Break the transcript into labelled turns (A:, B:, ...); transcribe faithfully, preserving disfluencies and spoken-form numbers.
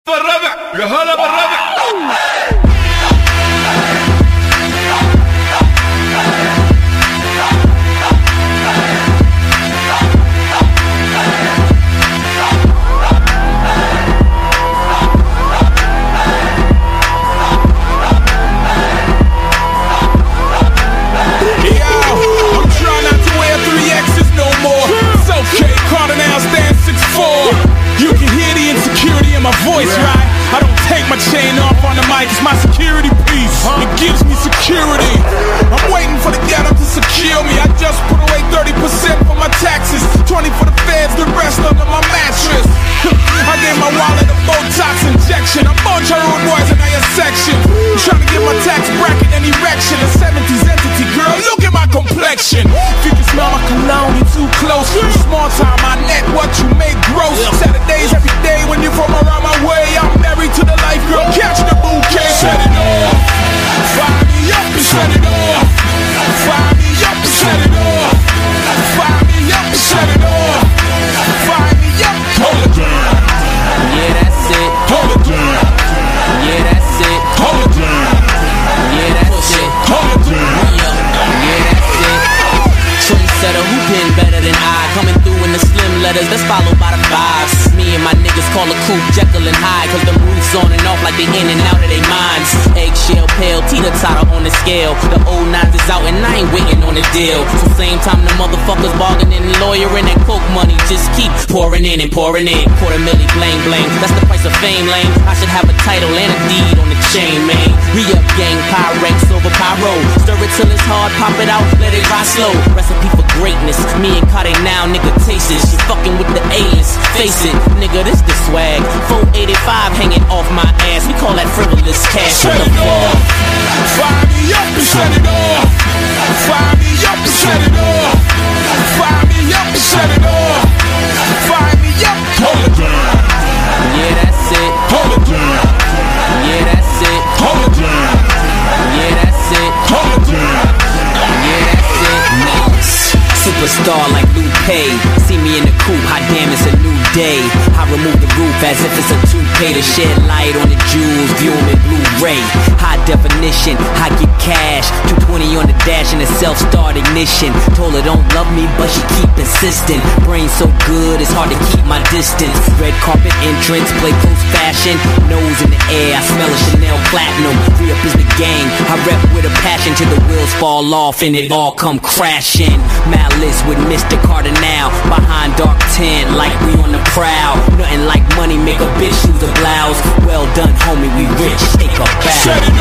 A: بالربع يا هلا بالربع.
B: You can hear the insecurity in my voice, right? I don't take my chain off on the mic, it's my security piece. It gives me security. I'm waiting for the ghetto to secure me. I just put away thirty percent for my taxes, twenty for the feds, the rest under my mattress. I gave my wallet a Botox injection. I'm bunch of rude boys in your section. I'm trying to get my tax bracket an erection. A seventies entity, girl, look at my complexion. If you can smell my cologne, you're too close. I'm small time, I net what you make gross. Saturdays every day when you're from around my way. I'm married to the life, girl, catch the bouquet. Set it off, fire me up and set it off. Fire me up and set it off. Fire me up and set it off. Fire me up, hold it down.
C: Yeah, that's it.
B: Hold it down.
C: Yeah, that's it.
B: Hold it down.
C: Yeah, that's it.
B: Hold it down.
C: Yeah, that's it. Trendsetter, who been better than I? Coming through in the slim letters, that's followed by the vibes. Me and my niggas call a coupe Jekyll and Hyde, cause the roof's on and off like they in and out of their minds. Eggshell pale, teeter-totter on the scale. The old nines is out and I ain't waiting on a deal. So same time the motherfuckers bargaining and lawyering, and coke money just keep pouring in and pouring in. Quarter milli bling bling, that's the price of fame, lame. I should have a title and a deed on the chain, man. Re-up gang, Pyrex, over pyro. Stir it till it's hard, pop it out, let it rise slow. Recipe for greatness, me and Cardi now, nigga, taste it. She fucking with the A-list, face it, nigga, this the swag. four eighty-five hanging off my ass, we call that frivolous cash.
B: Set it off, fire me up and set it off. Fire me up and set it off. Fire me up and set it off. Fire me up, hold it down.
C: Yeah, that's it.
B: Hold it down.
C: Yeah, that's it.
B: Hold it down.
C: Yeah, that's it.
B: Hold it down.
C: Yeah, that's it. Nice. Superstar like Lupe. See me in the coupe, hot damn, it's a new day. I remove the roof as if it's a toupee to shed light on the jewels, view them in Blu-ray. High definition, I get cash. two twenty on the dash and a self-start ignition. Told her don't love me, but she keep insisting. Brain so good, it's hard to keep my distance. Red carpet entrance, play close fashion. Nose in the air, I smell a Chanel platinum. Free up is the gang, I rep with a passion till the wheels fall off and it all come crashing. Malice with Mister Cardinal, behind dark tent like we on the prowl. Nothing like money make a bitch use a blouse. Well done, homie, we rich, take a bow.
B: Set it